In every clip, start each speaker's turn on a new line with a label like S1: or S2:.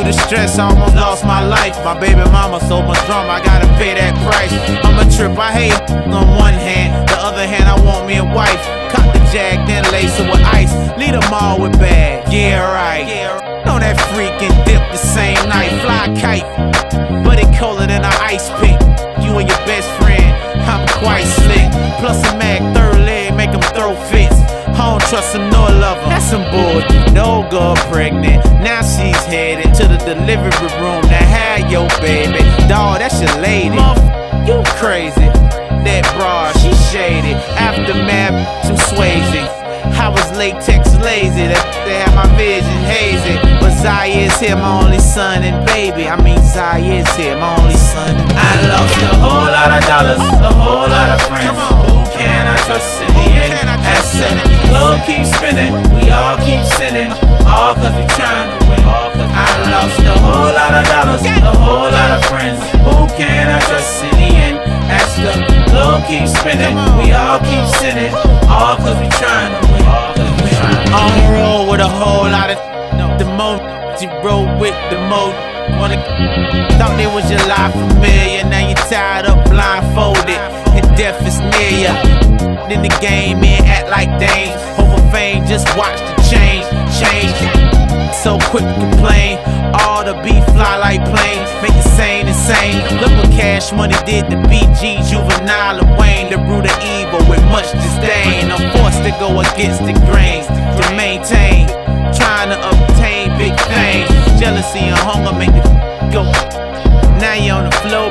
S1: the stress, I almost lost my life. My baby mama sold my drum, I gotta pay that price. I'm a trip, I hate on one hand, the other hand I want me a wife. Cop the jag, then lace it with ice. Lead them all with bag, yeah right. Know that freaking dip the same night. Fly kite, but it colder than an ice pick. You and your best friend, I'm quite slick. Plus a Mac, third leg, make them throw fits. I don't trust him nor love him. That's some bullshit. No girl pregnant, now she's headed to the delivery room to have your baby. Dawg, that's your lady. You crazy. That broad, she shaded. Aftermath, some Swayze. I was latex lazy, they had my vision hazy. But Zaire is here, my only son and baby. I mean Zaire is here, my only son and baby. I lost a whole lot of dollars, a whole lot of friends. Who can I trust in the end? Asset, globe keeps spinning, we all keep sinning. All cause we trying to win. I lost a whole lot of dollars, a whole lot of friends. Who can I trust in the end? Ask the globe keeps spinning, we all keep sinning. All cause we trying to win. On the road with a whole lot of the most you roll with the most. Thought they was your life familiar, now you tied up blindfolded and death is near ya. Then the game in act like dames. Over fame, just watch the change. So quick to complain, all the beef fly like planes. Make it sane insane. Look what Cash Money did to BG, Juvenile and Wayne. The root of evil with much disdain. I'm forced to go against the grains to maintain, trying to obtain big things. Jealousy and hunger make the go. Now you on the floor.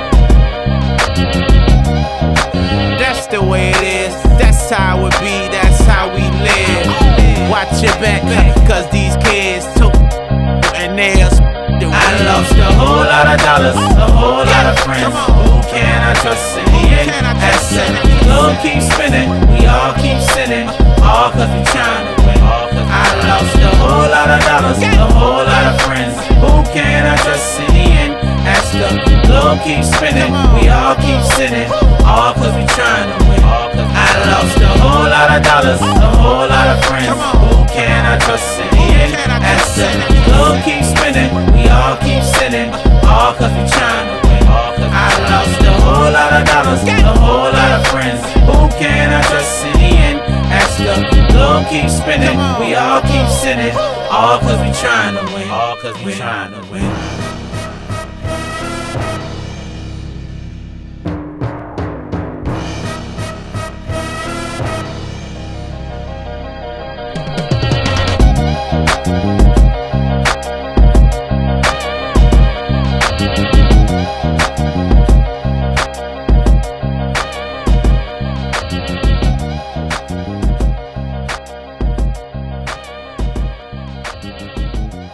S1: That's the way it is, that's how it be, that's how we live. Watch your back, cause these kids took and nails. I lost a whole lot of dollars, a whole lot of friends. Who can I trust in the end? Asset, globe keep spinning, we all keep sinning. All cause we trying to win. I lost a whole lot of dollars, a whole lot of friends. Who can I trust in the end? Ask the globe keep spinning, we all keep sinning. All cause we trying to win. I lost a whole lot of dollars, a whole lot of friends. Who can I trust in the end? Asset, globe keep spinning, we all keep sinning. All cause we trying to win. I lost a whole lot of dollars, a whole lot of friends. Who can I trust in the end? Ask the globe keep spinning, we all keep sinning. All cause we trying to win. All cause we trying to win.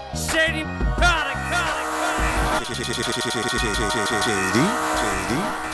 S2: Shady